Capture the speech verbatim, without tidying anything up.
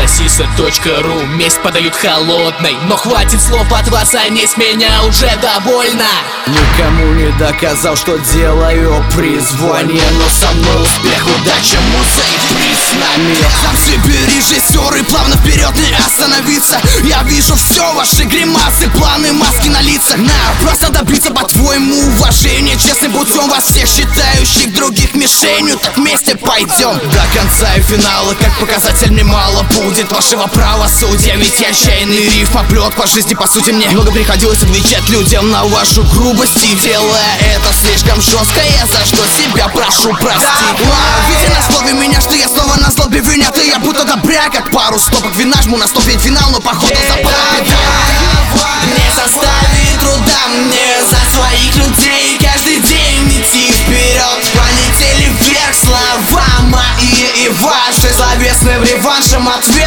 сиса точка ру. Месть подают холодной, но хватит слов от вас, они с меня уже довольно. Никому не доказал, что делаю призвание, но со мной успех, удача, муза и приз с нами. Сам себе режиссер и плавно вперед не остановиться. Я вижу все ваши гримасы, планы, маски на лицах. На, просто добиться по-твоему уважения честным путем вас всех считающих других мишенью. Так вместе пойдем до конца и финала, как показатель немало будет вашего правосудия. Ведь я отчаянный рифм оплет по жизни, по сути мне много приходилось отвечать людям на вашу грубость. И делая это слишком жестко, я за что себя прошу простить. Видя на слове меня, что я снова на злобе винят, и я будто добря, как пару стопок вина жму на стоп, ведь финал, но походу запала беда. Не составит труда мне за своих людей каждый день идти вперед. Полетели вверх слова мои и ваши, словесным реваншем ответ.